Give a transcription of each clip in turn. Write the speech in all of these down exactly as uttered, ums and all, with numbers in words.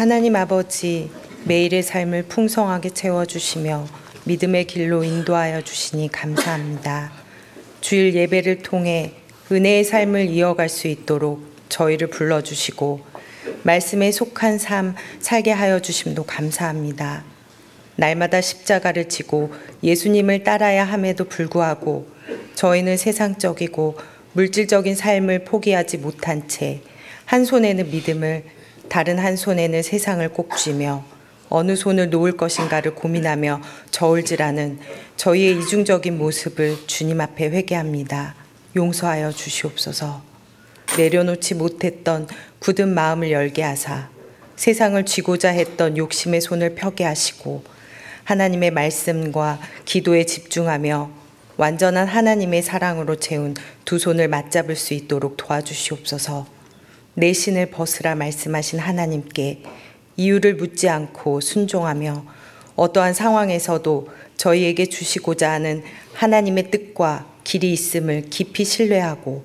하나님 아버지, 매일의 삶을 풍성하게 채워주시며 믿음의 길로 인도하여 주시니 감사합니다. 주일 예배를 통해 은혜의 삶을 이어갈 수 있도록 저희를 불러주시고 말씀에 속한 삶 살게 하여 주심도 감사합니다. 날마다 십자가를 지고 예수님을 따라야 함에도 불구하고 저희는 세상적이고 물질적인 삶을 포기하지 못한 채 한 손에는 믿음을 다른 한 손에는 세상을 꼭 쥐며 어느 손을 놓을 것인가를 고민하며 저울질하는 저희의 이중적인 모습을 주님 앞에 회개합니다. 용서하여 주시옵소서. 내려놓지 못했던 굳은 마음을 열게 하사 세상을 쥐고자 했던 욕심의 손을 펴게 하시고 하나님의 말씀과 기도에 집중하며 완전한 하나님의 사랑으로 채운 두 손을 맞잡을 수 있도록 도와주시옵소서. 내 신을 벗으라 말씀하신 하나님께 이유를 묻지 않고 순종하며 어떠한 상황에서도 저희에게 주시고자 하는 하나님의 뜻과 길이 있음을 깊이 신뢰하고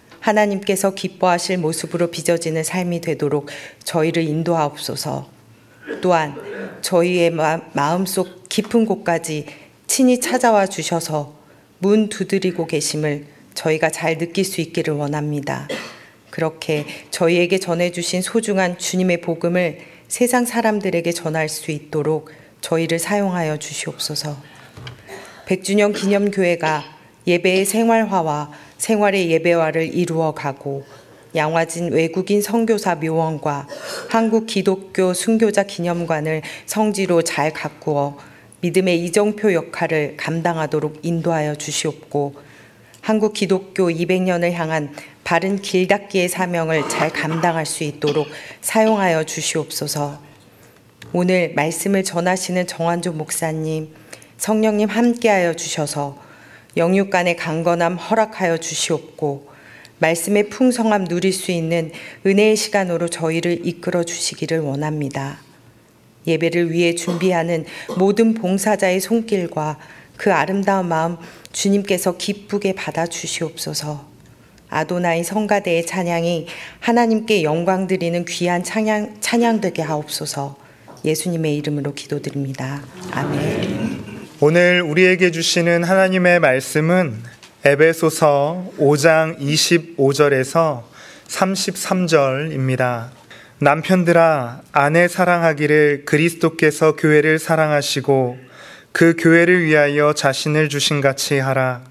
하나님께서 기뻐하실 모습으로 빚어지는 삶이 되도록 저희를 인도하옵소서. 또한 저희의 마음속 깊은 곳까지 친히 찾아와 주셔서 문 두드리고 계심을 저희가 잘 느낄 수 있기를 원합니다. 그렇게 저희에게 전해주신 소중한 주님의 복음을 세상 사람들에게 전할 수 있도록 저희를 사용하여 주시옵소서. 백 주년 기념교회가 예배의 생활화와 생활의 예배화를 이루어가고 양화진 외국인 선교사 묘원과 한국 기독교 순교자 기념관을 성지로 잘 가꾸어 믿음의 이정표 역할을 감당하도록 인도하여 주시옵고 한국 기독교 이백 년을 향한 바른 길 닦기의 사명을 잘 감당할 수 있도록 사용하여 주시옵소서. 오늘 말씀을 전하시는 정환조 목사님, 성령님 함께하여 주셔서 영육간의 강건함 허락하여 주시옵고 말씀의 풍성함 누릴 수 있는 은혜의 시간으로 저희를 이끌어 주시기를 원합니다. 예배를 위해 준비하는 모든 봉사자의 손길과 그 아름다운 마음 주님께서 기쁘게 받아 주시옵소서. 아도나이 성가대의 찬양이 하나님께 영광 드리는 귀한 찬양, 찬양되게 하옵소서. 예수님의 이름으로 기도드립니다. 아멘. 오늘 우리에게 주시는 하나님의 말씀은 에베소서 오 장 이십오 절에서 삼십삼 절입니다. 남편들아, 아내 사랑하기를 그리스도께서 교회를 사랑하시고 그 교회를 위하여 자신을 주신 같이 하라.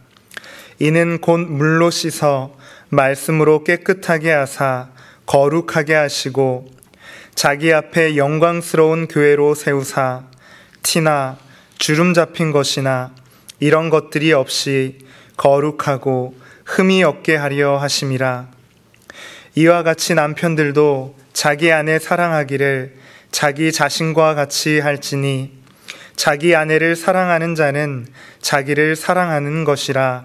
이는 곧 물로 씻어 말씀으로 깨끗하게 하사 거룩하게 하시고 자기 앞에 영광스러운 교회로 세우사 티나 주름 잡힌 것이나 이런 것들이 없이 거룩하고 흠이 없게 하려 하심이라. 이와 같이 남편들도 자기 아내 사랑하기를 자기 자신과 같이 할지니 자기 아내를 사랑하는 자는 자기를 사랑하는 것이라.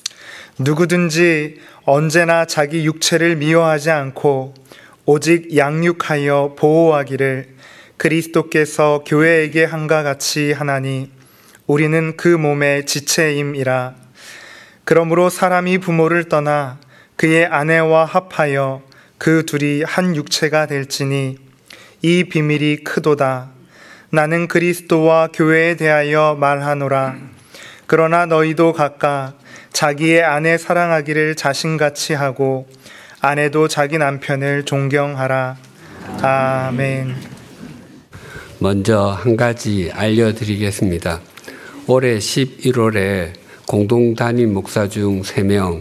누구든지 언제나 자기 육체를 미워하지 않고 오직 양육하여 보호하기를 그리스도께서 교회에게 한과 같이 하나니 우리는 그 몸의 지체임이라. 그러므로 사람이 부모를 떠나 그의 아내와 합하여 그 둘이 한 육체가 될지니 이 비밀이 크도다. 나는 그리스도와 교회에 대하여 말하노라. 그러나 너희도 각각 자기의 아내 사랑하기를 자신같이 하고 아내도 자기 남편을 존경하라. 아멘. 먼저 한 가지 알려드리겠습니다. 올해 십일월에 공동 담임 목사 중 세 명,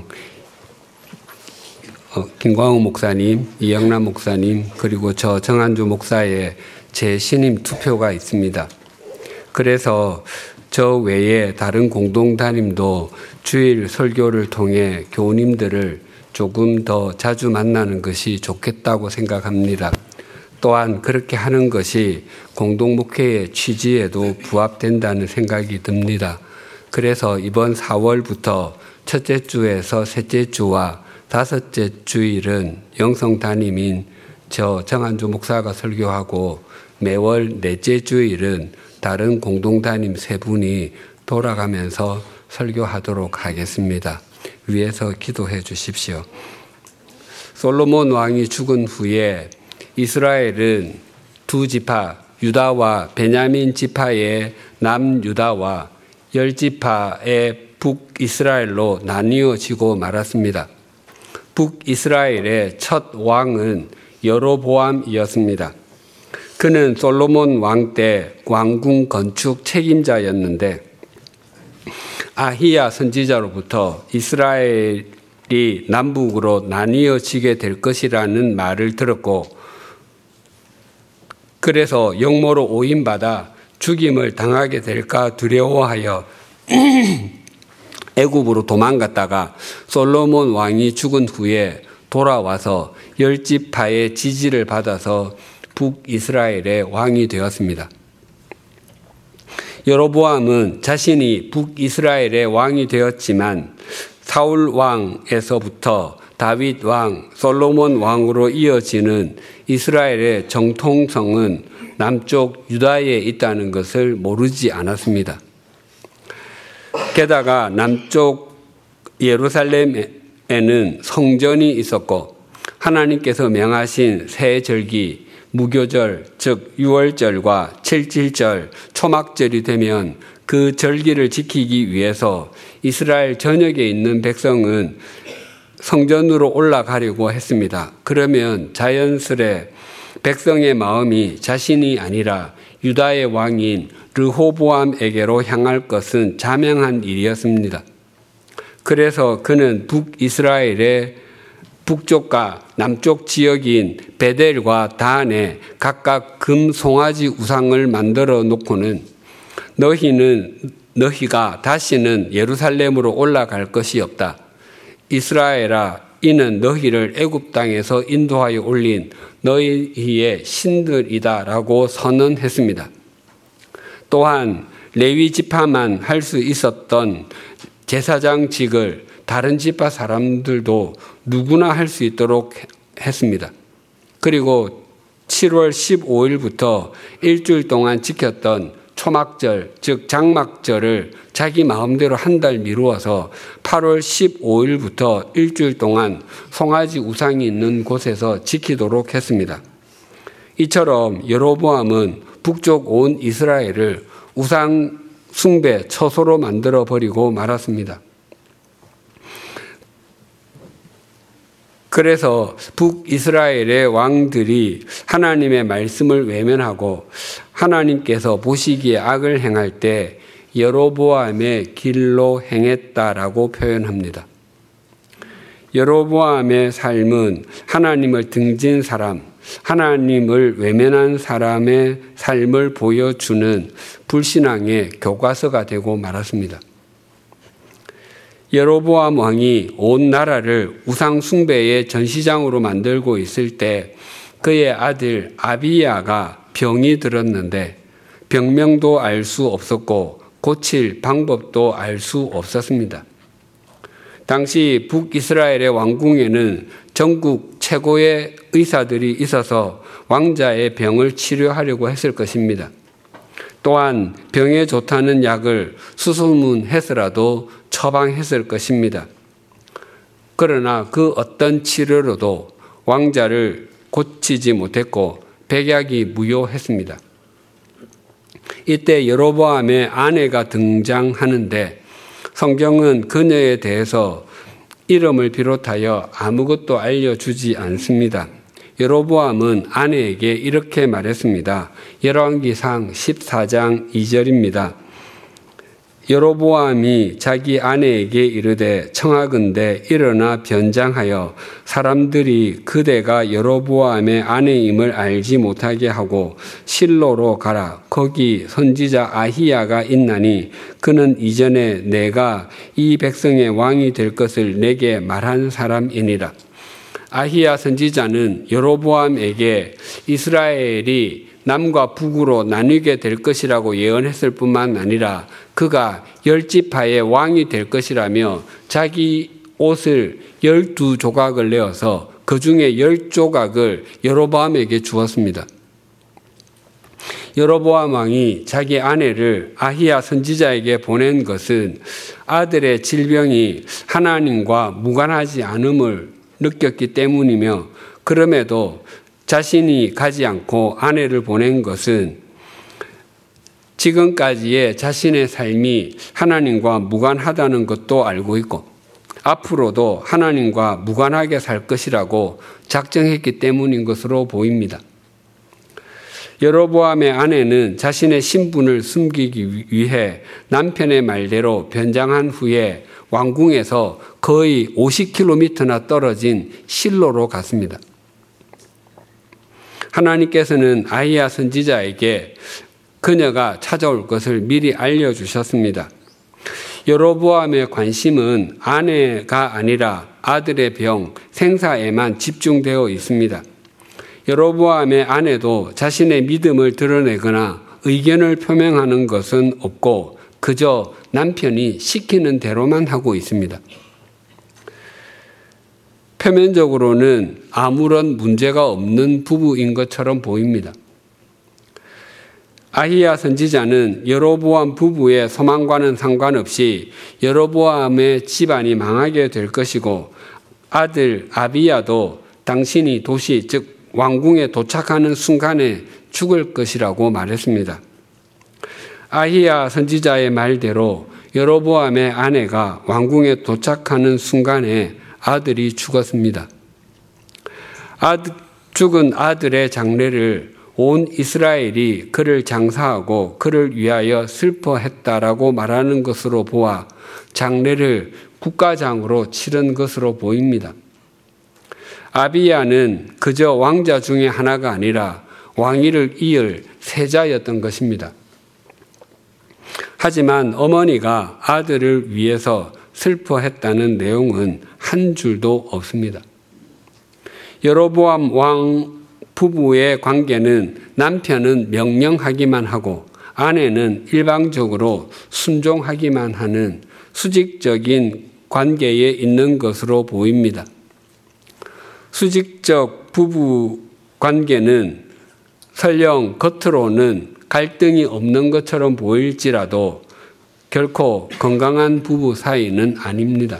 어, 김광우 목사님, 이영남 목사님, 그리고 저 정한주 목사의 재신임 투표가 있습니다. 그래서 저 외에 다른 공동 담임도 주일 설교를 통해 교우님들을 조금 더 자주 만나는 것이 좋겠다고 생각합니다. 또한 그렇게 하는 것이 공동목회의 취지에도 부합된다는 생각이 듭니다. 그래서 이번 사월부터 첫째 주에서 셋째 주와 다섯째 주일은 영성 담임인 저 정한주 목사가 설교하고 매월 넷째 주일은 다른 공동 담임 세 분이 돌아가면서 설교하도록 하겠습니다. 위에서 기도해 주십시오. 솔로몬 왕이 죽은 후에 이스라엘은 두 지파 유다와 베냐민 지파의 남유다와 열 지파의 북이스라엘로 나뉘어지고 말았습니다. 북이스라엘의 첫 왕은 여로보암이었습니다. 그는 솔로몬 왕 때 왕궁 건축 책임자였는데 아히야 선지자로부터 이스라엘이 남북으로 나뉘어지게 될 것이라는 말을 들었고 그래서 영모로 오인받아 죽임을 당하게 될까 두려워하여 애굽으로 도망갔다가 솔로몬 왕이 죽은 후에 돌아와서 열 지파의 지지를 받아서 북이스라엘의 왕이 되었습니다. 여로보암은 자신이 북이스라엘의 왕이 되었지만 사울 왕에서부터 다윗 왕, 솔로몬 왕으로 이어지는 이스라엘의 정통성은 남쪽 유다에 있다는 것을 모르지 않았습니다. 게다가 남쪽 예루살렘에는 성전이 있었고 하나님께서 명하신 새 절기, 무교절, 즉 유월절과 칠칠절, 초막절이 되면 그 절기를 지키기 위해서 이스라엘 전역에 있는 백성은 성전으로 올라가려고 했습니다. 그러면 자연스레 백성의 마음이 자신이 아니라 유다의 왕인 르호보암에게로 향할 것은 자명한 일이었습니다. 그래서 그는 북이스라엘의 북쪽과 남쪽 지역인 베델과 단에 각각 금 송아지 우상을 만들어 놓고는 너희는 너희가 다시는 예루살렘으로 올라갈 것이 없다. 이스라엘아, 이는 너희를 애굽 땅에서 인도하여 올린 너희의 신들이다라고 선언했습니다. 또한 레위 지파만 할 수 있었던 제사장직을 다른 지파 사람들도 누구나 할 수 있도록 했습니다. 그리고 칠월 십오일부터 일주일 동안 지켰던 초막절, 즉 장막절을 자기 마음대로 한 달 미루어서 팔월 십오일부터 일주일 동안 송아지 우상이 있는 곳에서 지키도록 했습니다. 이처럼 여로보암은 북쪽 온 이스라엘을 우상 숭배 처소로 만들어 버리고 말았습니다. 그래서 북이스라엘의 왕들이 하나님의 말씀을 외면하고 하나님께서 보시기에 악을 행할 때 여로보암의 길로 행했다라고 표현합니다. 여로보암의 삶은 하나님을 등진 사람, 하나님을 외면한 사람의 삶을 보여주는 불신앙의 교과서가 되고 말았습니다. 여로보암 왕이 온 나라를 우상 숭배의 전시장으로 만들고 있을 때 그의 아들 아비야가 병이 들었는데 병명도 알 수 없었고 고칠 방법도 알 수 없었습니다. 당시 북이스라엘의 왕궁에는 전국 최고의 의사들이 있어서 왕자의 병을 치료하려고 했을 것입니다. 또한 병에 좋다는 약을 수소문해서라도 처방했을 것입니다. 그러나 그 어떤 치료로도 왕자를 고치지 못했고 백약이 무효했습니다. 이때 여로보암의 아내가 등장하는데 성경은 그녀에 대해서 이름을 비롯하여 아무것도 알려주지 않습니다. 여로보암은 아내에게 이렇게 말했습니다. 열왕기상 십사장 이절입니다. 여로보암이 자기 아내에게 이르되 청하건대 일어나 변장하여 사람들이 그대가 여로보암의 아내임을 알지 못하게 하고 실로로 가라. 거기 선지자 아히야가 있나니 그는 이전에 내가 이 백성의 왕이 될 것을 내게 말한 사람이니라. 아히야 선지자는 여로보암에게 이스라엘이 남과 북으로 나뉘게 될 것이라고 예언했을 뿐만 아니라 그가 열 지파의 왕이 될 것이라며 자기 옷을 열두 조각을 내어서 그 중에 열 조각을 여로보암에게 주었습니다. 여로보암 왕이 자기 아내를 아히야 선지자에게 보낸 것은 아들의 질병이 하나님과 무관하지 않음을 느꼈기 때문이며 그럼에도 자신이 가지 않고 아내를 보낸 것은 지금까지의 자신의 삶이 하나님과 무관하다는 것도 알고 있고 앞으로도 하나님과 무관하게 살 것이라고 작정했기 때문인 것으로 보입니다. 여로보암의 아내는 자신의 신분을 숨기기 위해 남편의 말대로 변장한 후에 왕궁에서 거의 오십 킬로미터나 떨어진 실로로 갔습니다. 하나님께서는 아히야 선지자에게 그녀가 찾아올 것을 미리 알려주셨습니다. 여로보암의 관심은 아내가 아니라 아들의 병, 생사에만 집중되어 있습니다. 여로보암의 아내도 자신의 믿음을 드러내거나 의견을 표명하는 것은 없고 그저 남편이 시키는 대로만 하고 있습니다. 표면적으로는 아무런 문제가 없는 부부인 것처럼 보입니다. 아히야 선지자는 여로보암 부부의 소망과는 상관없이 여로보암의 집안이 망하게 될 것이고 아들 아비야도 당신이 도시 즉 왕궁에 도착하는 순간에 죽을 것이라고 말했습니다. 아히야 선지자의 말대로 여로보암의 아내가 왕궁에 도착하는 순간에 아들이 죽었습니다. 아들, 죽은 아들의 장례를 온 이스라엘이 그를 장사하고 그를 위하여 슬퍼했다라고 말하는 것으로 보아 장례를 국가장으로 치른 것으로 보입니다. 아비야는 그저 왕자 중에 하나가 아니라 왕위를 이을 세자였던 것입니다. 하지만 어머니가 아들을 위해서 슬퍼했다는 내용은 한 줄도 없습니다. 여로보암 왕 부부의 관계는 남편은 명령하기만 하고 아내는 일방적으로 순종하기만 하는 수직적인 관계에 있는 것으로 보입니다. 수직적 부부 관계는 설령 겉으로는 갈등이 없는 것처럼 보일지라도 결코 건강한 부부 사이는 아닙니다.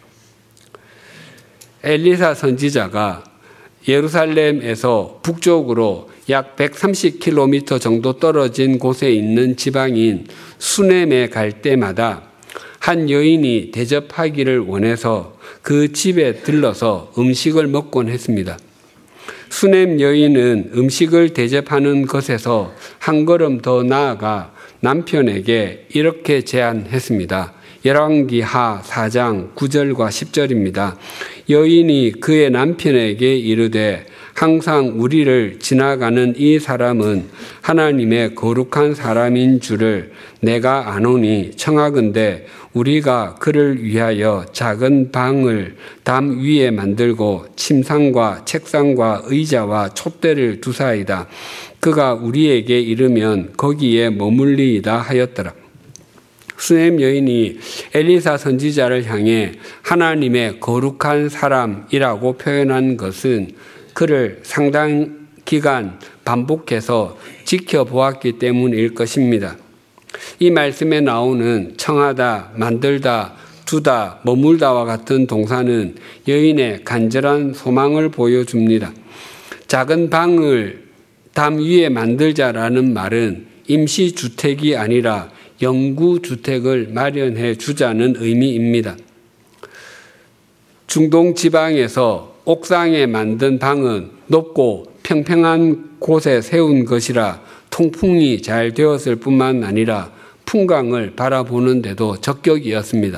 엘리사 선지자가 예루살렘에서 북쪽으로 약 백삼십 킬로미터 정도 떨어진 곳에 있는 지방인 수넴에 갈 때마다 한 여인이 대접하기를 원해서 그 집에 들러서 음식을 먹곤 했습니다. 수넴 여인은 음식을 대접하는 것에서 한 걸음 더 나아가 남편에게 이렇게 제안했습니다. 열왕기하 사 장 구 절과 십 절입니다. 여인이 그의 남편에게 이르되 항상 우리를 지나가는 이 사람은 하나님의 거룩한 사람인 줄을 내가 아노니 청하건대 우리가 그를 위하여 작은 방을 담 위에 만들고 침상과 책상과 의자와 촛대를 두사이다. 그가 우리에게 이르면 거기에 머물리이다 하였더라. 수넴 여인이 엘리사 선지자를 향해 하나님의 거룩한 사람이라고 표현한 것은 그를 상당 기간 반복해서 지켜보았기 때문일 것입니다. 이 말씀에 나오는 청하다, 만들다, 두다, 머물다와 같은 동사는 여인의 간절한 소망을 보여줍니다. 작은 방을 담 위에 만들자라는 말은 임시주택이 아니라 영구주택을 마련해 주자는 의미입니다. 중동 지방에서 옥상에 만든 방은 높고 평평한 곳에 세운 것이라 통풍이 잘 되었을 뿐만 아니라 풍광을 바라보는 데도 적격이었습니다.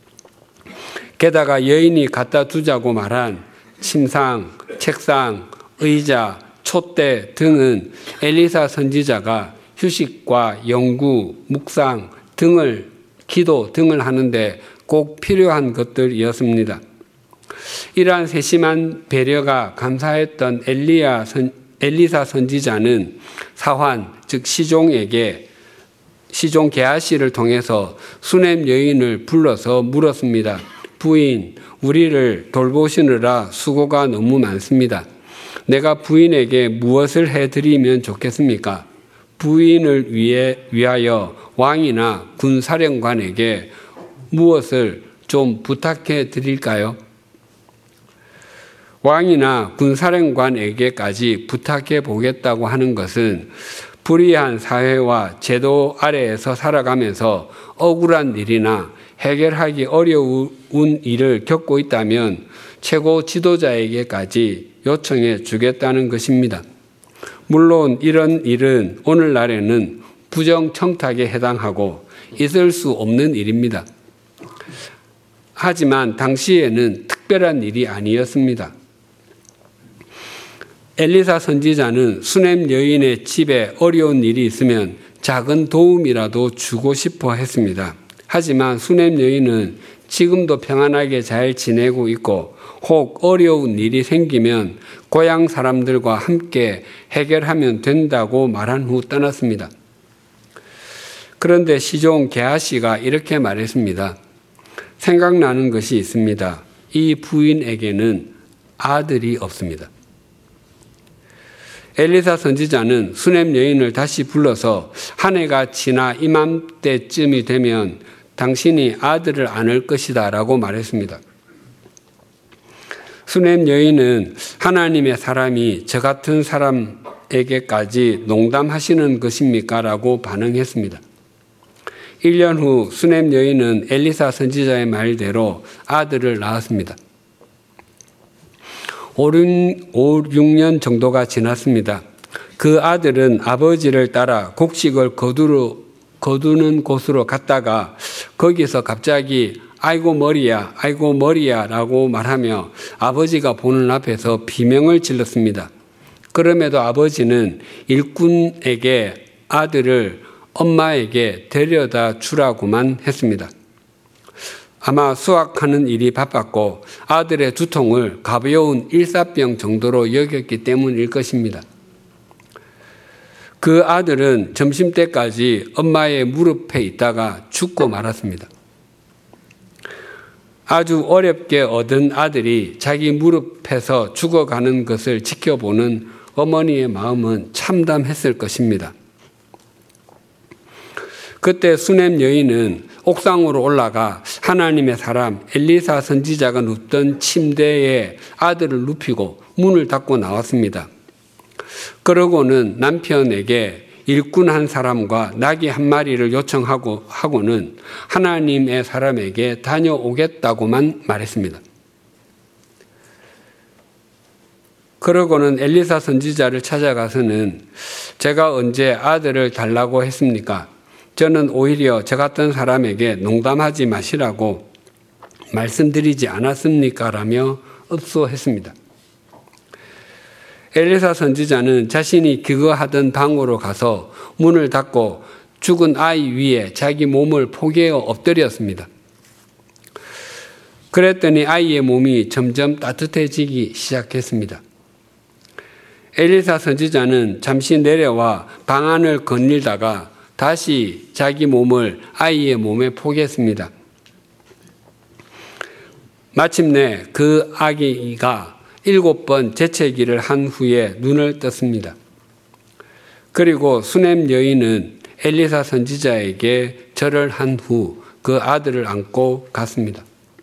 게다가 여인이 갖다 두자고 말한 침상, 책상, 의자, 촛대 등은 엘리사 선지자가 휴식과 연구, 묵상 등을 기도 등을 하는데 꼭 필요한 것들이었습니다. 이러한 세심한 배려가 감사했던 엘리야 선, 엘리사 선지자는 사환 즉 시종에게 시종 게하시를 통해서 수넴 여인을 불러서 물었습니다. 부인, 우리를 돌보시느라 수고가 너무 많습니다. 내가 부인에게 무엇을 해드리면 좋겠습니까? 부인을 위해, 위하여 왕이나 군사령관에게 무엇을 좀 부탁해 드릴까요? 왕이나 군사령관에게까지 부탁해 보겠다고 하는 것은 불의한 사회와 제도 아래에서 살아가면서 억울한 일이나 해결하기 어려운 일을 겪고 있다면 최고 지도자에게까지 요청해 주겠다는 것입니다. 물론 이런 일은 오늘날에는 부정청탁에 해당하고 있을 수 없는 일입니다. 하지만 당시에는 특별한 일이 아니었습니다. 엘리사 선지자는 수넴 여인의 집에 어려운 일이 있으면 작은 도움이라도 주고 싶어 했습니다. 하지만 수넴 여인은 지금도 평안하게 잘 지내고 있고 혹 어려운 일이 생기면 고향 사람들과 함께 해결하면 된다고 말한 후 떠났습니다. 그런데 시종 게하시가 이렇게 말했습니다. 생각나는 것이 있습니다. 이 부인에게는 아들이 없습니다. 엘리사 선지자는 수넴 여인을 다시 불러서 한 해가 지나 이맘때쯤이 되면 당신이 아들을 안을 것이다 라고 말했습니다. 수넴 여인은 하나님의 사람이 저 같은 사람에게까지 농담하시는 것입니까? 라고 반응했습니다. 일 년 후 수넴 여인은 엘리사 선지자의 말대로 아들을 낳았습니다. 오, 육 년 정도가 지났습니다. 그 아들은 아버지를 따라 곡식을 거두러, 거두는 곳으로 갔다가 거기서 갑자기 아이고 머리야, 아이고 머리야 라고 말하며 아버지가 보는 앞에서 비명을 질렀습니다. 그럼에도 아버지는 일꾼에게 아들을 엄마에게 데려다 주라고만 했습니다. 아마 수확하는 일이 바빴고 아들의 두통을 가벼운 일사병 정도로 여겼기 때문일 것입니다. 그 아들은 점심때까지 엄마의 무릎에 있다가 죽고 말았습니다. 아주 어렵게 얻은 아들이 자기 무릎에서 죽어가는 것을 지켜보는 어머니의 마음은 참담했을 것입니다. 그때 수넴 여인은 옥상으로 올라가 하나님의 사람 엘리사 선지자가 눕던 침대에 아들을 눕히고 문을 닫고 나왔습니다. 그러고는 남편에게 일꾼 한 사람과 나귀 한 마리를 요청하고 하고는 하나님의 사람에게 다녀오겠다고만 말했습니다. 그러고는 엘리사 선지자를 찾아가서는 제가 언제 아들을 달라고 했습니까? 저는 오히려 저 같은 사람에게 농담하지 마시라고 말씀드리지 않았습니까? 라며 읍소했습니다. 엘리사 선지자는 자신이 기거하던 방으로 가서 문을 닫고 죽은 아이 위에 자기 몸을 포개어 엎드렸습니다. 그랬더니 아이의 몸이 점점 따뜻해지기 시작했습니다. 엘리사 선지자는 잠시 내려와 방 안을 거닐다가 다시 자기 몸을 아이의 몸에 포개했습니다. 마침내 그 아기가 일곱 번 재채기를 한 후에 눈을 떴습니다. 그리고 수넴 여인은 엘리사 선지자에게 절을 한 후 그 아들을 안고 갔습니다.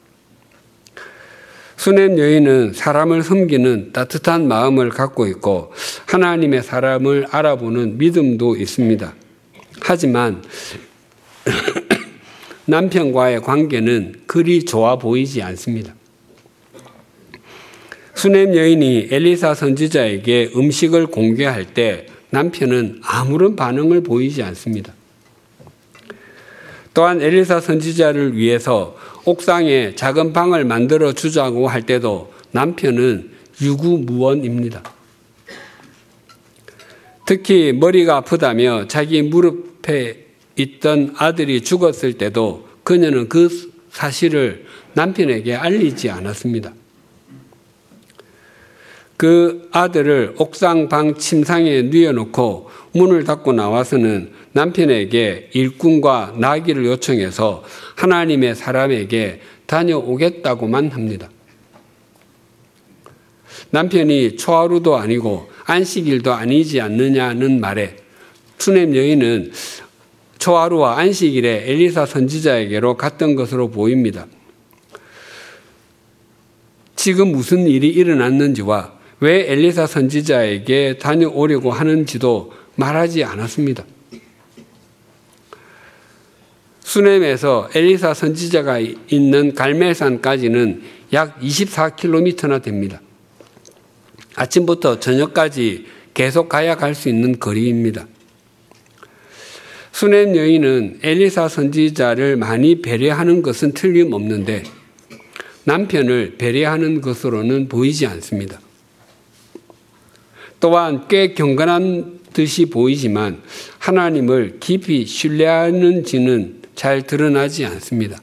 수넴 여인은 사람을 섬기는 따뜻한 마음을 갖고 있고 하나님의 사람을 알아보는 믿음도 있습니다. 하지만 남편과의 관계는 그리 좋아 보이지 않습니다. 수넴 여인이 엘리사 선지자에게 음식을 공개할 때 남편은 아무런 반응을 보이지 않습니다. 또한 엘리사 선지자를 위해서 옥상에 작은 방을 만들어 주자고 할 때도 남편은 유구무원입니다. 특히 머리가 아프다며 자기 무릎에 있던 아들이 죽었을 때도 그녀는 그 사실을 남편에게 알리지 않았습니다. 그 아들을 옥상 방 침상에 뉘어놓고 문을 닫고 나와서는 남편에게 일꾼과 나귀를 요청해서 하나님의 사람에게 다녀오겠다고만 합니다. 남편이 초하루도 아니고 안식일도 아니지 않느냐는 말에 수넴 여인은 초하루와 안식일에 엘리사 선지자에게로 갔던 것으로 보입니다. 지금 무슨 일이 일어났는지와 왜 엘리사 선지자에게 다녀오려고 하는지도 말하지 않았습니다. 수넴에서 엘리사 선지자가 있는 갈멜산까지는 약 이십사 킬로미터나 됩니다. 아침부터 저녁까지 계속 가야 갈 수 있는 거리입니다. 수넴 여인은 엘리사 선지자를 많이 배려하는 것은 틀림없는데 남편을 배려하는 것으로는 보이지 않습니다. 또한 꽤 경건한 듯이 보이지만 하나님을 깊이 신뢰하는지는 잘 드러나지 않습니다.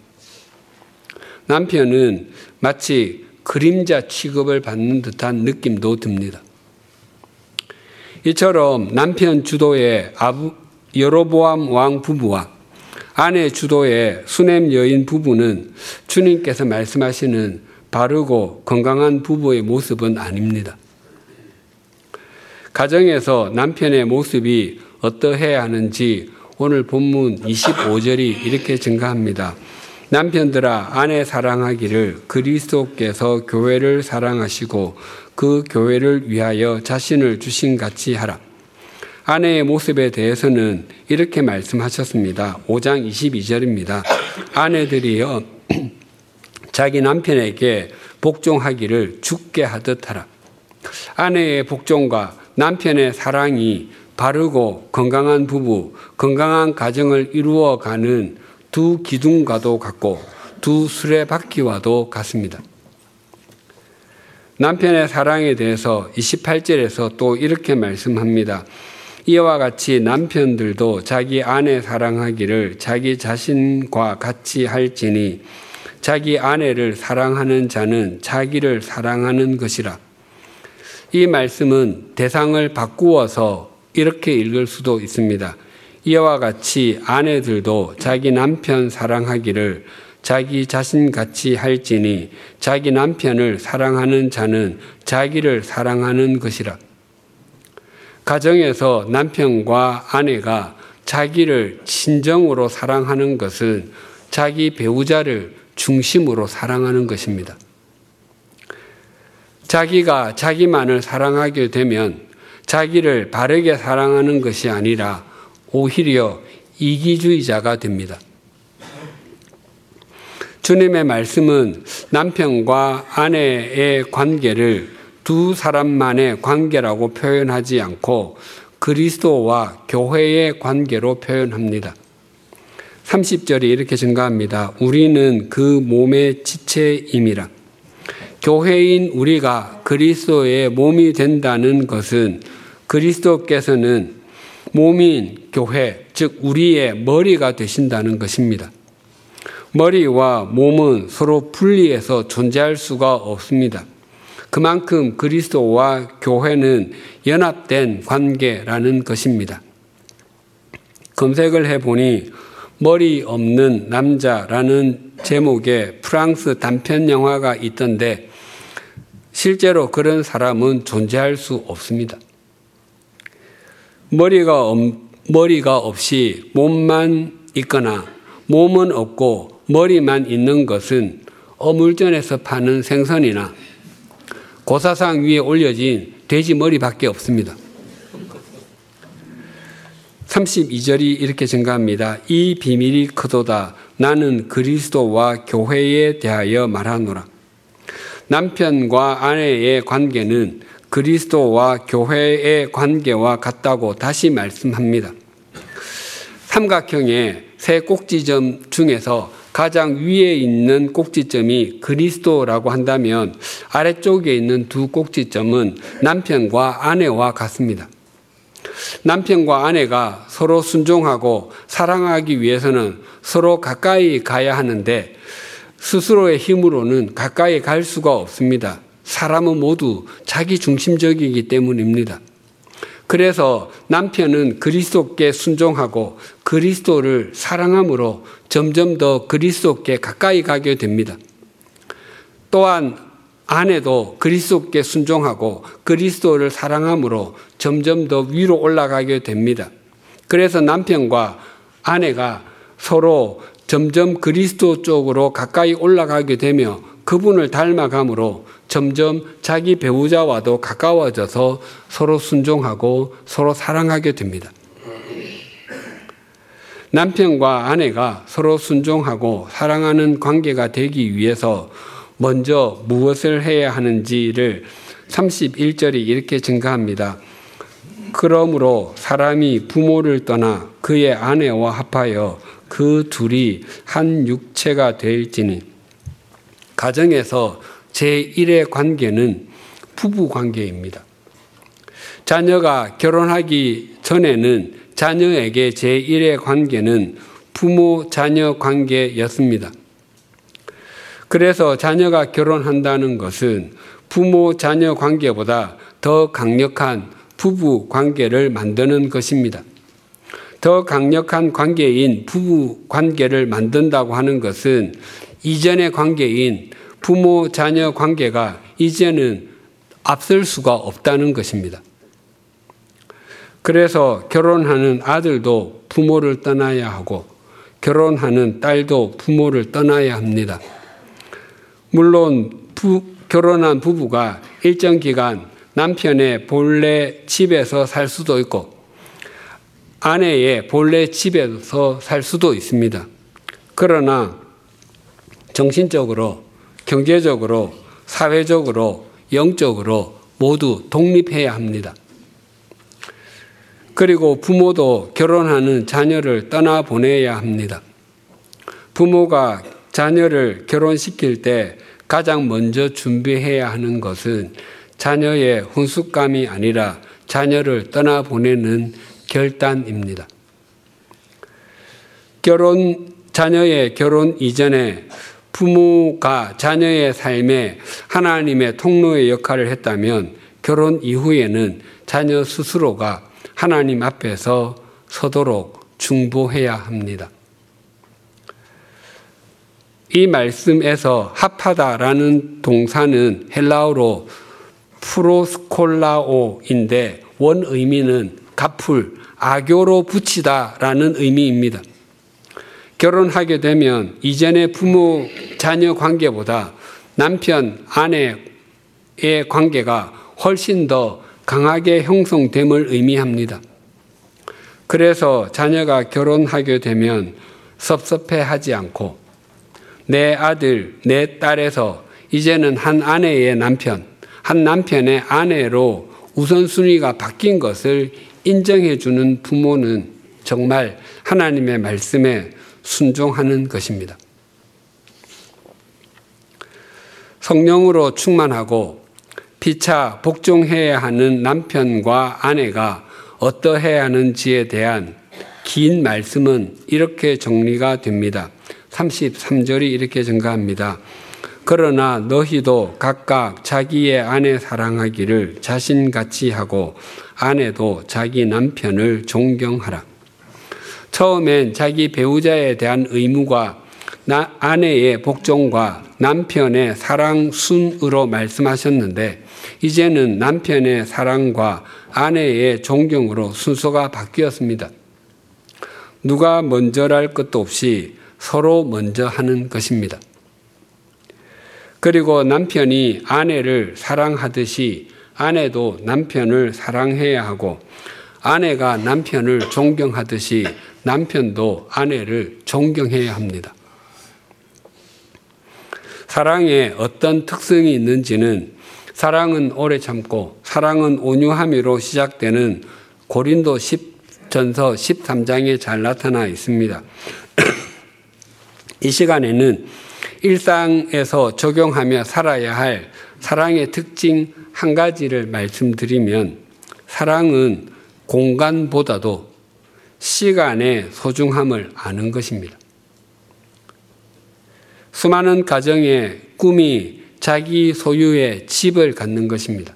남편은 마치 그림자 취급을 받는 듯한 느낌도 듭니다. 이처럼 남편 주도의 아부, 여로보암 왕 부부와 아내 주도의 수넴 여인 부부는 주님께서 말씀하시는 바르고 건강한 부부의 모습은 아닙니다. 가정에서 남편의 모습이 어떠해야 하는지 오늘 본문 이십오 절이 이렇게 증가합니다. 남편들아 아내 사랑하기를 그리스도께서 교회를 사랑하시고 그 교회를 위하여 자신을 주신 같이 하라. 아내의 모습에 대해서는 이렇게 말씀하셨습니다. 오 장 이십이 절입니다. 아내들이여 자기 남편에게 복종하기를 주께 하듯 하라. 아내의 복종과 남편의 사랑이 바르고 건강한 부부, 건강한 가정을 이루어가는 두 기둥과도 같고 두 수레바퀴와도 같습니다. 남편의 사랑에 대해서 이십팔 절에서 또 이렇게 말씀합니다. 이와 같이 남편들도 자기 아내 사랑하기를 자기 자신과 같이 할지니 자기 아내를 사랑하는 자는 자기를 사랑하는 것이라. 이 말씀은 대상을 바꾸어서 이렇게 읽을 수도 있습니다. 이와 같이 아내들도 자기 남편 사랑하기를 자기 자신같이 할지니 자기 남편을 사랑하는 자는 자기를 사랑하는 것이라. 가정에서 남편과 아내가 자기를 진정으로 사랑하는 것은 자기 배우자를 중심으로 사랑하는 것입니다. 자기가 자기만을 사랑하게 되면 자기를 바르게 사랑하는 것이 아니라 오히려 이기주의자가 됩니다. 주님의 말씀은 남편과 아내의 관계를 두 사람만의 관계라고 표현하지 않고 그리스도와 교회의 관계로 표현합니다. 삼십 절이 이렇게 증가합니다. 우리는 그 몸의 지체임이라. 교회인 우리가 그리스도의 몸이 된다는 것은 그리스도께서는 몸인 교회, 즉 우리의 머리가 되신다는 것입니다. 머리와 몸은 서로 분리해서 존재할 수가 없습니다. 그만큼 그리스도와 교회는 연합된 관계라는 것입니다. 검색을 해보니 머리 없는 남자라는 제목의 프랑스 단편 영화가 있던데 실제로 그런 사람은 존재할 수 없습니다. 머리가, 없, 머리가 없이 몸만 있거나 몸은 없고 머리만 있는 것은 어물전에서 파는 생선이나 고사상 위에 올려진 돼지 머리밖에 없습니다. 삼십이 절이 이렇게 증가합니다. 이 비밀이 크도다. 나는 그리스도와 교회에 대하여 말하노라. 남편과 아내의 관계는 그리스도와 교회의 관계와 같다고 다시 말씀합니다. 삼각형의 세 꼭지점 중에서 가장 위에 있는 꼭지점이 그리스도라고 한다면 아래쪽에 있는 두 꼭지점은 남편과 아내와 같습니다. 남편과 아내가 서로 순종하고 사랑하기 위해서는 서로 가까이 가야 하는데 스스로의 힘으로는 가까이 갈 수가 없습니다. 사람은 모두 자기 중심적이기 때문입니다. 그래서 남편은 그리스도께 순종하고 그리스도를 사랑함으로 점점 더 그리스도께 가까이 가게 됩니다. 또한 아내도 그리스도께 순종하고 그리스도를 사랑함으로 점점 더 위로 올라가게 됩니다. 그래서 남편과 아내가 서로 점점 그리스도 쪽으로 가까이 올라가게 되며 그분을 닮아감으로 점점 자기 배우자와도 가까워져서 서로 순종하고 서로 사랑하게 됩니다. 남편과 아내가 서로 순종하고 사랑하는 관계가 되기 위해서 먼저 무엇을 해야 하는지를 삼십일 절이 이렇게 증가합니다. 그러므로 사람이 부모를 떠나 그의 아내와 합하여 그 둘이 한 육체가 될지니. 가정에서 제일의 관계는 부부 관계입니다. 자녀가 결혼하기 전에는 자녀에게 제일의 관계는 부모 자녀 관계였습니다. 그래서 자녀가 결혼한다는 것은 부모 자녀 관계보다 더 강력한 부부 관계를 만드는 것입니다. 더 강력한 관계인 부부 관계를 만든다고 하는 것은 이전의 관계인 부모 자녀 관계가 이제는 앞설 수가 없다는 것입니다. 그래서 결혼하는 아들도 부모를 떠나야 하고 결혼하는 딸도 부모를 떠나야 합니다. 물론 부, 결혼한 부부가 일정 기간 남편의 본래 집에서 살 수도 있고 아내의 본래 집에서 살 수도 있습니다. 그러나 정신적으로, 경제적으로, 사회적으로, 영적으로 모두 독립해야 합니다. 그리고 부모도 결혼하는 자녀를 떠나보내야 합니다. 부모가 자녀를 결혼시킬 때 가장 먼저 준비해야 하는 것은 자녀의 훈숙감이 아니라 자녀를 떠나보내는 결단입니다. 결혼, 자녀의 결혼 이전에 부모가 자녀의 삶에 하나님의 통로의 역할을 했다면 결혼 이후에는 자녀 스스로가 하나님 앞에서 서도록 중보해야 합니다. 이 말씀에서 합하다라는 동사는 헬라어로 프로스콜라오인데 원 의미는 갚을, 악교로 붙이다라는 의미입니다. 결혼하게 되면 이전의 부모 자녀 관계보다 남편 아내의 관계가 훨씬 더 강하게 형성됨을 의미합니다. 그래서 자녀가 결혼하게 되면 섭섭해하지 않고 내 아들, 내 딸에서 이제는 한 아내의 남편, 한 남편의 아내로 우선순위가 바뀐 것을 인정해 주는 부모는 정말 하나님의 말씀에 순종하는 것입니다. 성령으로 충만하고 피차 복종해야 하는 남편과 아내가 어떠해야 하는지에 대한 긴 말씀은 이렇게 정리가 됩니다. 삼십삼 절이 이렇게 증가합니다. 그러나 너희도 각각 자기의 아내 사랑하기를 자신같이 하고 아내도 자기 남편을 존경하라. 처음엔 자기 배우자에 대한 의무가 나, 아내의 복종과 남편의 사랑 순으로 말씀하셨는데 이제는 남편의 사랑과 아내의 존경으로 순서가 바뀌었습니다. 누가 먼저랄 것도 없이 서로 먼저 하는 것입니다. 그리고 남편이 아내를 사랑하듯이 아내도 남편을 사랑해야 하고 아내가 남편을 존경하듯이 남편도 아내를 존경해야 합니다. 사랑에 어떤 특성이 있는지는 사랑은 오래 참고 사랑은 온유함으로 시작되는 고린도 전서 십삼 장에 잘 나타나 있습니다. 이 시간에는 일상에서 적용하며 살아야 할 사랑의 특징 한 가지를 말씀드리면 사랑은 공간보다도 시간의 소중함을 아는 것입니다. 수많은 가정의 꿈이 자기 소유의 집을 갖는 것입니다.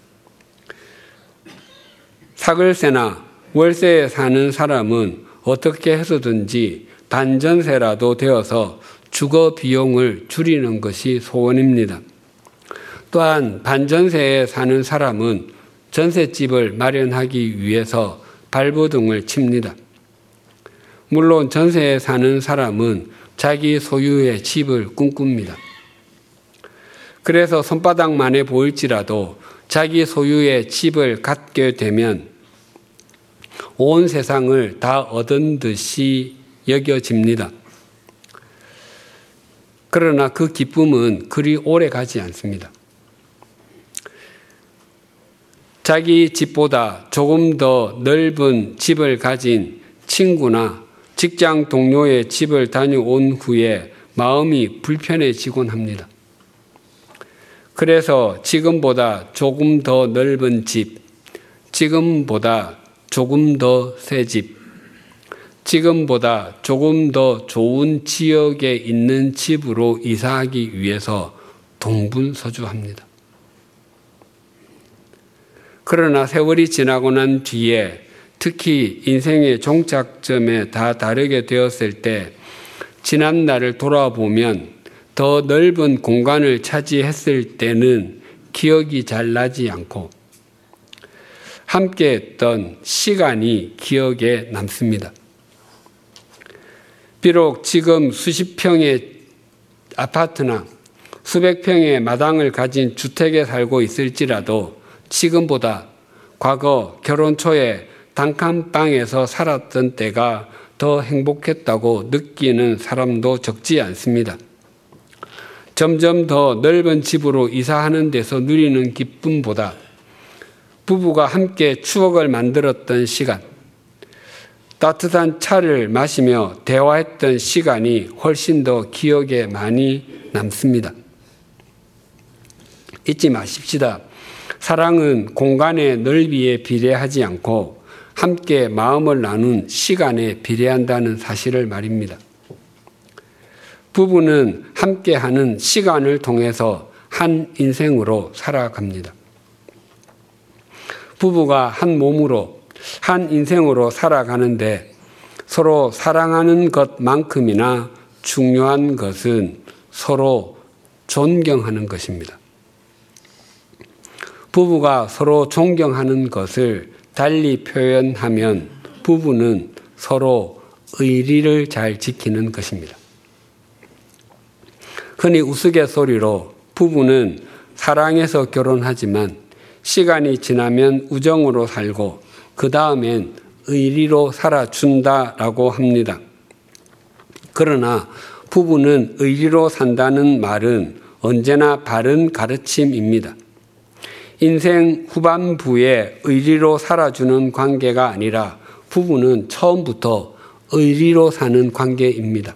사글세나 월세에 사는 사람은 어떻게 해서든지 반전세라도 되어서 주거 비용을 줄이는 것이 소원입니다. 또한 반전세에 사는 사람은 전셋집을 마련하기 위해서 발버둥을 칩니다. 물론 전세에 사는 사람은 자기 소유의 집을 꿈꿉니다. 그래서 손바닥만해 보일지라도 자기 소유의 집을 갖게 되면 온 세상을 다 얻은 듯이 여겨집니다. 그러나 그 기쁨은 그리 오래 가지 않습니다. 자기 집보다 조금 더 넓은 집을 가진 친구나 직장 동료의 집을 다녀온 후에 마음이 불편해지곤 합니다. 그래서 지금보다 조금 더 넓은 집, 지금보다 조금 더 새 집, 지금보다 조금 더 좋은 지역에 있는 집으로 이사하기 위해서 동분서주합니다. 그러나 세월이 지나고 난 뒤에 특히 인생의 종착점에 다 다르게 되었을 때 지난 날을 돌아보면 더 넓은 공간을 차지했을 때는 기억이 잘 나지 않고 함께 했던 시간이 기억에 남습니다. 비록 지금 수십 평의 아파트나 수백 평의 마당을 가진 주택에 살고 있을지라도 지금보다 과거 결혼 초에 단칸방에서 살았던 때가 더 행복했다고 느끼는 사람도 적지 않습니다. 점점 더 넓은 집으로 이사하는 데서 누리는 기쁨보다 부부가 함께 추억을 만들었던 시간, 따뜻한 차를 마시며 대화했던 시간이 훨씬 더 기억에 많이 남습니다. 잊지 마십시다. 사랑은 공간의 넓이에 비례하지 않고 함께 마음을 나눈 시간에 비례한다는 사실을 말입니다. 부부는 함께하는 시간을 통해서 한 인생으로 살아갑니다. 부부가 한 몸으로 한 인생으로 살아가는데 서로 사랑하는 것만큼이나 중요한 것은 서로 존경하는 것입니다. 부부가 서로 존경하는 것을 달리 표현하면 부부는 서로 의리를 잘 지키는 것입니다. 흔히 우스갯소리로 부부는 사랑해서 결혼하지만 시간이 지나면 우정으로 살고 그 다음엔 의리로 살아준다라고 합니다. 그러나 부부는 의리로 산다는 말은 언제나 바른 가르침입니다. 인생 후반부에 의리로 살아주는 관계가 아니라 부부는 처음부터 의리로 사는 관계입니다.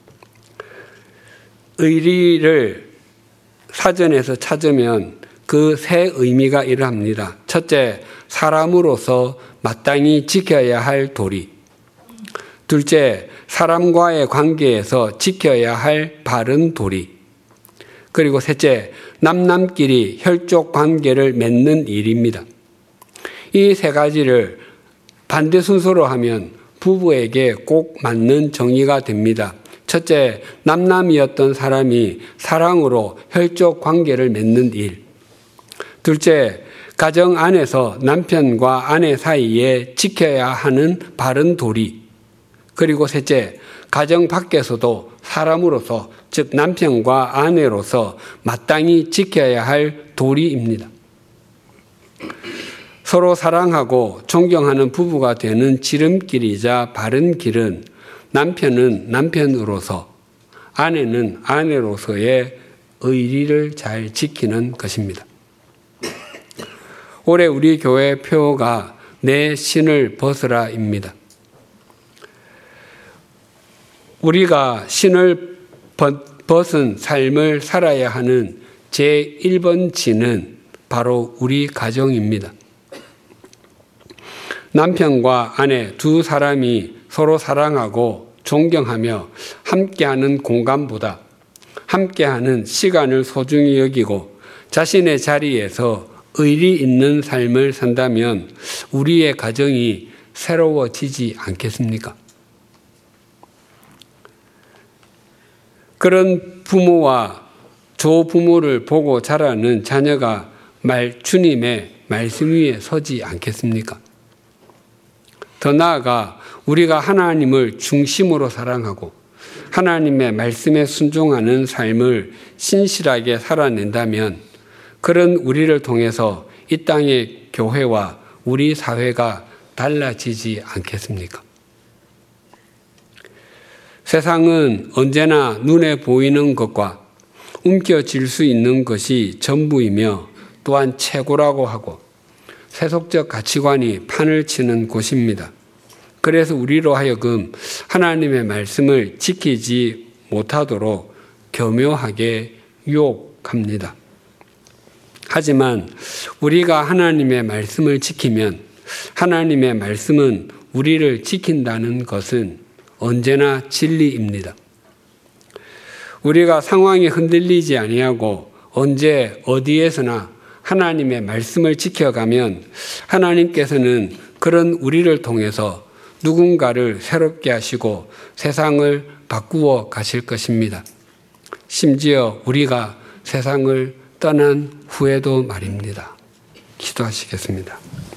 의리를 사전에서 찾으면 그 세 의미가 이러합니다. 첫째, 사람으로서 마땅히 지켜야 할 도리. 둘째, 사람과의 관계에서 지켜야 할 바른 도리. 그리고 셋째, 남남끼리 혈족 관계를 맺는 일입니다. 이 세 가지를 반대 순서로 하면 부부에게 꼭 맞는 정의가 됩니다. 첫째, 남남이었던 사람이 사랑으로 혈족 관계를 맺는 일. 둘째, 가정 안에서 남편과 아내 사이에 지켜야 하는 바른 도리. 그리고 셋째, 가정 밖에서도 사람으로서, 즉 남편과 아내로서 마땅히 지켜야 할 도리입니다. 서로 사랑하고 존경하는 부부가 되는 지름길이자 바른 길은 남편은 남편으로서, 아내는 아내로서의 의리를 잘 지키는 것입니다. 올해 우리 교회 표어가 내 신을 벗으라입니다. 우리가 신을 벗은 삶을 살아야 하는 제일 번 진은 바로 우리 가정입니다. 남편과 아내 두 사람이 서로 사랑하고 존경하며 함께하는 공간보다 함께하는 시간을 소중히 여기고 자신의 자리에서 의리 있는 삶을 산다면 우리의 가정이 새로워지지 않겠습니까? 그런 부모와 조부모를 보고 자라는 자녀가 말, 주님의 말씀 위에 서지 않겠습니까? 더 나아가 우리가 하나님을 중심으로 사랑하고 하나님의 말씀에 순종하는 삶을 신실하게 살아낸다면 그런 우리를 통해서 이 땅의 교회와 우리 사회가 달라지지 않겠습니까? 세상은 언제나 눈에 보이는 것과 움켜쥘 수 있는 것이 전부이며 또한 최고라고 하고 세속적 가치관이 판을 치는 곳입니다. 그래서 우리로 하여금 하나님의 말씀을 지키지 못하도록 교묘하게 유혹합니다. 하지만 우리가 하나님의 말씀을 지키면 하나님의 말씀은 우리를 지킨다는 것은 언제나 진리입니다. 우리가 상황이 흔들리지 아니하고 언제 어디에서나 하나님의 말씀을 지켜가면 하나님께서는 그런 우리를 통해서 누군가를 새롭게 하시고 세상을 바꾸어 가실 것입니다. 심지어 우리가 세상을 떠난 후에도 말입니다. 기도하시겠습니다.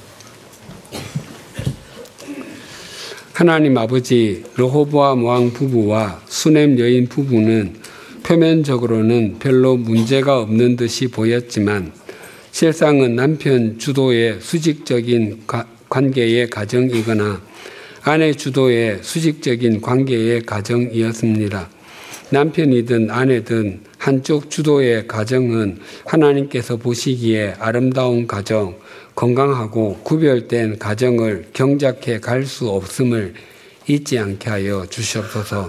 하나님 아버지, 르호보암 왕 부부와 수넴 여인 부부는 표면적으로는 별로 문제가 없는 듯이 보였지만 실상은 남편 주도의 수직적인 관계의 가정이거나 아내 주도의 수직적인 관계의 가정이었습니다. 남편이든 아내든 한쪽 주도의 가정은 하나님께서 보시기에 아름다운 가정, 건강하고 구별된 가정을 경작해 갈 수 없음을 잊지 않게 하여 주시옵소서.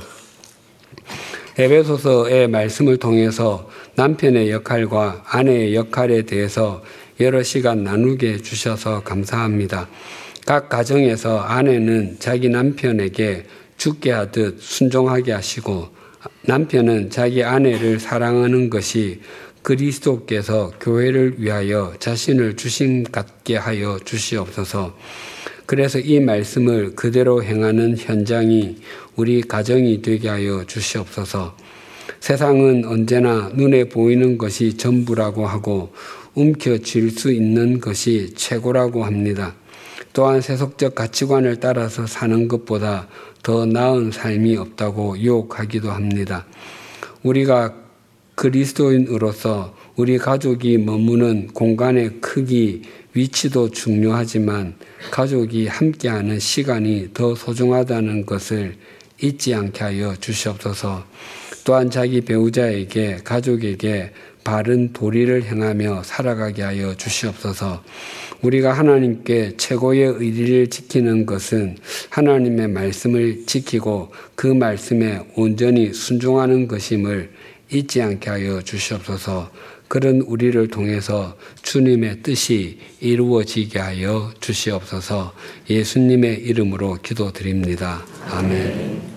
에베소서의 말씀을 통해서 남편의 역할과 아내의 역할에 대해서 여러 시간 나누게 주셔서 감사합니다. 각 가정에서 아내는 자기 남편에게 죽게 하듯 순종하게 하시고 남편은 자기 아내를 사랑하는 것이 그리스도께서 교회를 위하여 자신을 주신 같게 하여 주시옵소서. 그래서 이 말씀을 그대로 행하는 현장이 우리 가정이 되게 하여 주시옵소서. 세상은 언제나 눈에 보이는 것이 전부라고 하고 움켜쥘 수 있는 것이 최고라고 합니다. 또한 세속적 가치관을 따라서 사는 것보다 더 나은 삶이 없다고 유혹하기도 합니다. 우리가 그리스도인으로서 우리 가족이 머무는 공간의 크기, 위치도 중요하지만 가족이 함께하는 시간이 더 소중하다는 것을 잊지 않게 하여 주시옵소서. 또한 자기 배우자에게, 가족에게 바른 도리를 행하며 살아가게 하여 주시옵소서. 우리가 하나님께 최고의 의리를 지키는 것은 하나님의 말씀을 지키고 그 말씀에 온전히 순종하는 것임을 잊지 않게 하여 주시옵소서. 그런 우리를 통해서 주님의 뜻이 이루어지게 하여 주시옵소서. 예수님의 이름으로 기도드립니다. 아멘.